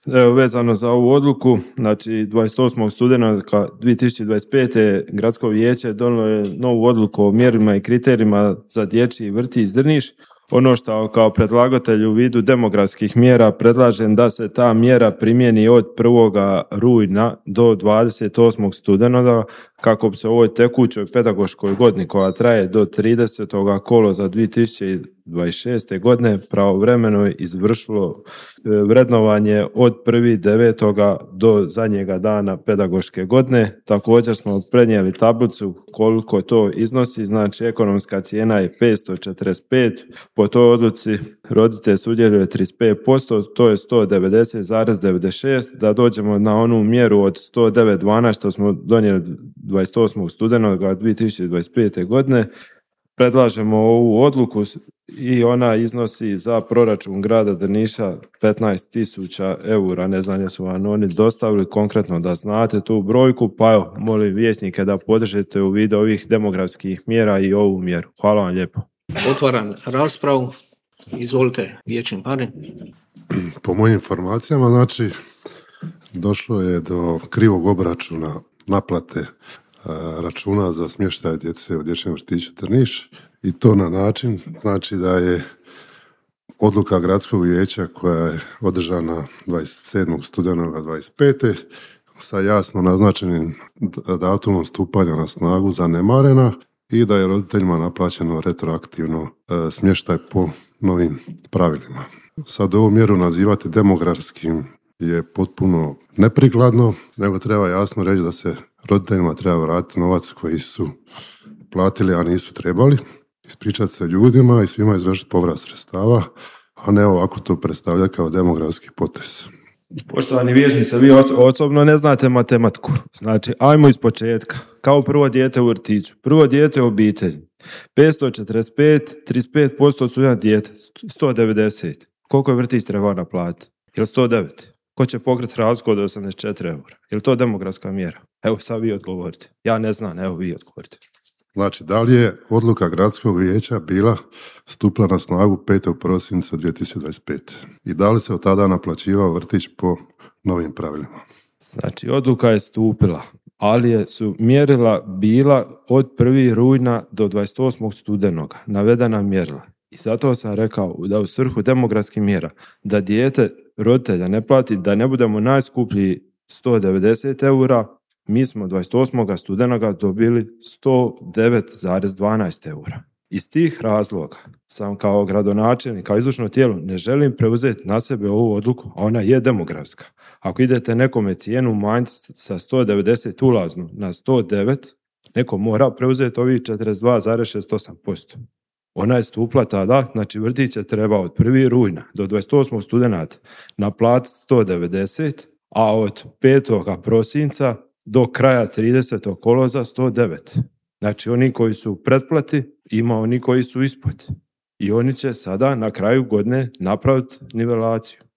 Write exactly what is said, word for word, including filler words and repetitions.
Evo, vezano za ovu odluku, znači dvadeset osmog studenog dvije tisuće dvadeset pete. Gradsko vijeće donijelo je novu odluku o mjerilima i kriterijima za dječji vrtić Drniš. Ono što kao predlagatelj u vidu demografskih mjera predlažem da se ta mjera primjeni od prvog rujna do dvadeset osmog studenoga kako bi se u ovoj tekućoj pedagoškoj godini koja traje do tridesetog kolovoza dvije tisuće dvadeset šeste. godine pravovremeno izvršilo vrednovanje od prvog devetog do zadnjega dana pedagoške godine. Također smo prenijeli tablicu koliko to iznosi, znači ekonomska cijena je petsto četrdeset pet, po toj odluci roditelj sudjeluje trideset pet posto, to je sto devedeset zarez devedeset šest, da dođemo na onu mjeru od sto devet zarez dvanaest što smo donijeli dvadeset osmog studenoga dvije tisuće dvadeset pete. godine. Predlažemo ovu odluku i ona iznosi za proračun grada Drniša petnaest tisuća eura. Ne znam jesu vam oni dostavili konkretno da znate tu brojku, pa evo, molim vijećnike da podržite u vidu ovih demografskih mjera i ovu mjeru. Hvala vam lijepo. Otvaram raspravu. Izvolite, vijećnik Marin. Po mojim informacijama, znači, došlo je do krivog obračuna naplate računa za smještaj djece u dječjem vrtiću Drniš i to na način, znači da je odluka gradskog vijeća koja je održana dvadeset sedmog studenoga dvadeset pete. sa jasno naznačenim datumom stupanja na snagu zanemarena i da je roditeljima naplaćeno retroaktivno e, smještaj po novim pravilima. Sad ovu mjeru nazivati demografskim je potpuno neprikladno, nego treba jasno reći da se roditeljima treba vratiti novac koji su platili, a nisu trebali, ispričati se ljudima i svima izvršiti povrat sredstava, a ne ovako to predstavlja kao demografski potez. Poštovani vijećnici, vi osobno ne znate matematiku. Znači, ajmo iz početka. Kao prvo dijete u vrtiću, prvo dijete u obitelji. petsto četrdeset pet, trideset pet posto su jedan dijete, sto devedeset. Koliko je vrtić trebao naplatiti? Je li sto devet? Ko će pokriti razliku od osamdeset četiri eura? Je li to demografska mjera? Evo sad vi odgovorite. Ja ne znam, evo vi odgovorite. Znači, da li je odluka gradskog vijeća bila stupila na snagu petog prosinca dvije tisuće dvadeset pete. I da li se od tada naplaćivao vrtić po novim pravilima? Znači, odluka je stupila, ali je su mjerila bila od prvog rujna do dvadeset osmog studenoga, navedena mjerila. I zato sam rekao da u svrhu demografskih mjera, da dijete roditelja ne plati, da ne budemo najskuplji sto devedeset eura, mi smo dvadeset osmog studenoga dobili sto devet zarez dvanaest eura. Iz tih razloga sam kao gradonačelnik, kao izvršno tijelo, ne želim preuzeti na sebe ovu odluku, a ona je demografska. Ako idete nekome cijenu umanjiti sa sto devedeset ulaznu na sto devet, neko mora preuzeti ovih četrdeset dva zarez šezdeset osam posto. Ona je stupla tada, znači vrtić je trebao od prvog rujna do dvadeset osmog studenata naplatiti sto devedeset, a od petog prosinca do kraja tridesetog kolovoza sto devet. Znači oni koji su u pretplati, ima oni koji su ispod. I oni će sada na kraju godine napraviti nivelaciju.